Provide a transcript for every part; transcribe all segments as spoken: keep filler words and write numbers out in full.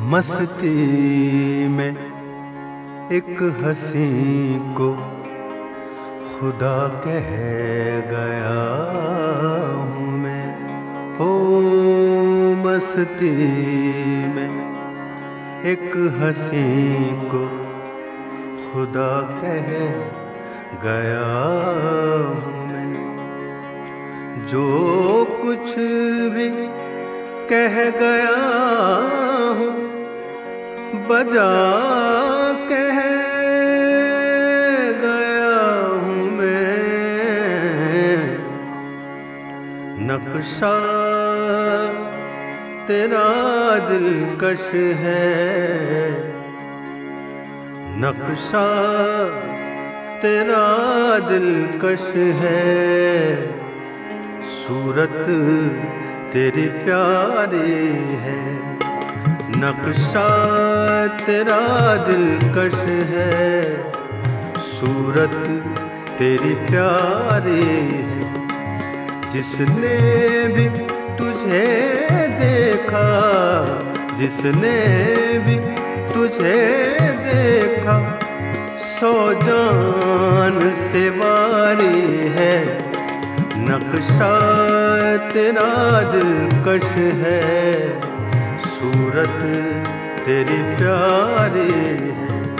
मस्ती में एक हंसी को खुदा कह गया हूँ मैं। ओ मस्ती में एक हंसी को खुदा कह गया हूँ मैं। जो कुछ भी कह गया हूँ बजा कह गया हूँ मैं। नक्शा तेरा दिलकश है, नक्शा तेरा दिलकश है। सूरत तेरी प्यारी है, नक्शा तेरा दिलकश है। सूरत तेरी प्यारी है। जिसने भी तुझे देखा, जिसने भी तुझे देखा, सौ जान से वारी है। नक्शा तेरा दिलकश है, सूरत तेरी प्यारी है।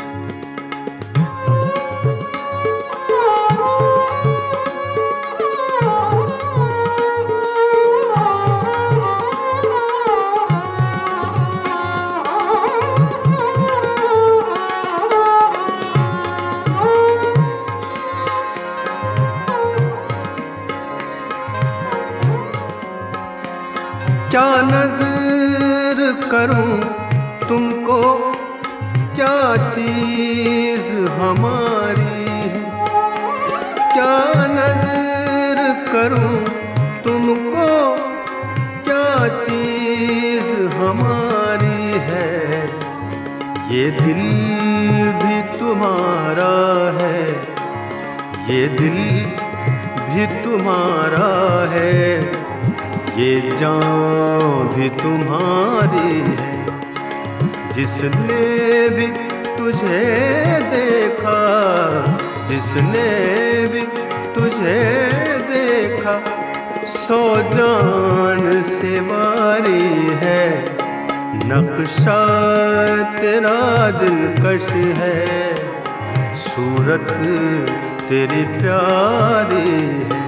क्या नज़र करूं तुमको, क्या चीज़ हमारी है। क्या नज़र करूं तुमको, क्या चीज़ हमारी है। ये दिल भी तुम्हारा है, ये दिल भी तुम्हारा है। ये जान भी तुम्हारी है। जिसने भी तुझे देखा, जिसने भी तुझे देखा, सौ जान से वारी है। नक्शा तेरा दिलकश है, सूरत तेरी प्यारी है।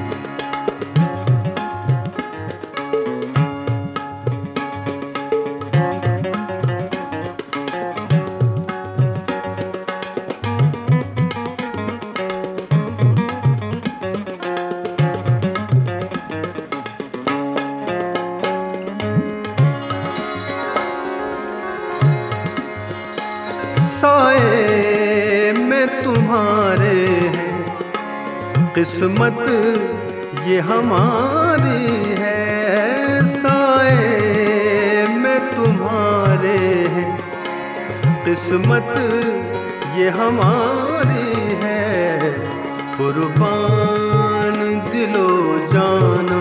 साए में तुम्हारे हैं, किस्मत ये हमारी है। साए में तुम्हारे हैं, किस्मत ये हमारी है। कुर्बान दिलो जानम,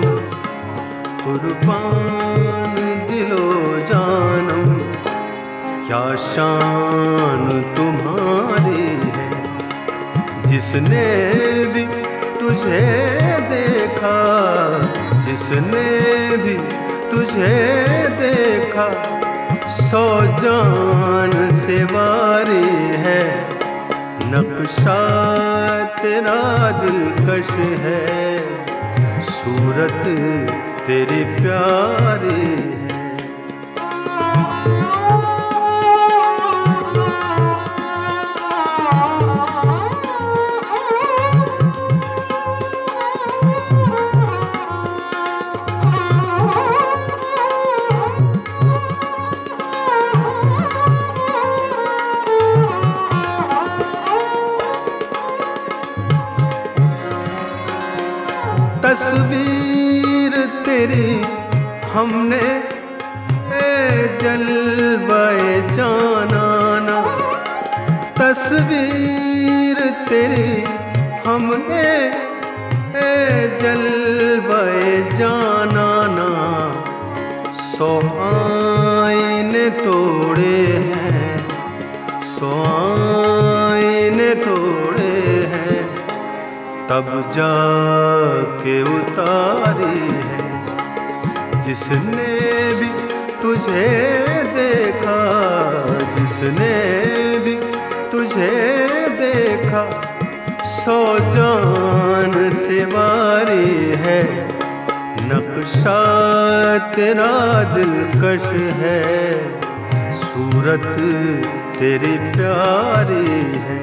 कुर्बान दिलो जानम, क्या शान तुम्हारी है। जिसने भी तुझे देखा, जिसने भी तुझे देखा, सौ जान से वारी है। नक्शा तेरा दिलकश है, सूरत तेरी प्यारी है। तस्वीर तेरी हमने ए जलवाए जानाना, तस्वीर तेरी हमने ए जलवाए जानाना। सौ आईने आईने तोड़े हैं, सौ आईने तोड़े हैं, तब जाके उतारी है। जिसने भी तुझे देखा, जिसने भी तुझे देखा, सौ जान से वारी है। नक्शा तेरा दिलकश है, सूरत तेरी प्यारी है।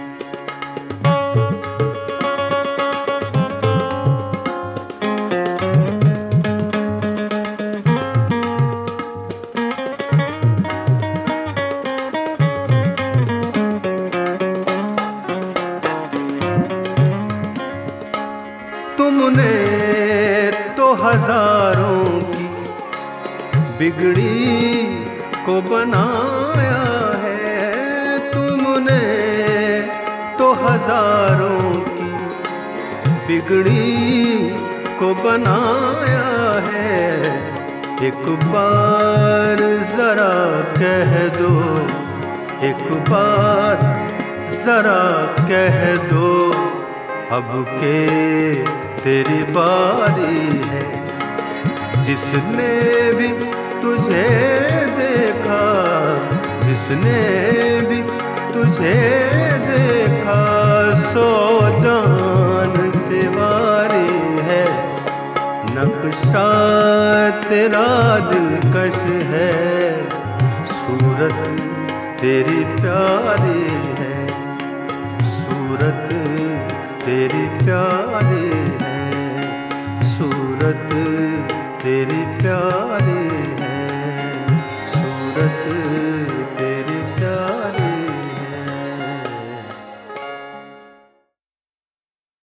तुमने तो हजारों की बिगड़ी को बनाया है, तुमने तो हजारों की बिगड़ी को बनाया है। एक बार जरा कह दो, एक बार जरा कह दो, अब के तेरी बारी है। जिसने भी तुझे देखा, जिसने भी तुझे देखा, सौ जान से वारी है। नक्शा तेरा दिलकश है, सूरत तेरी प्यारी है, सूरत तेरी प्यारी है, सूरत तेरी प्यारी है।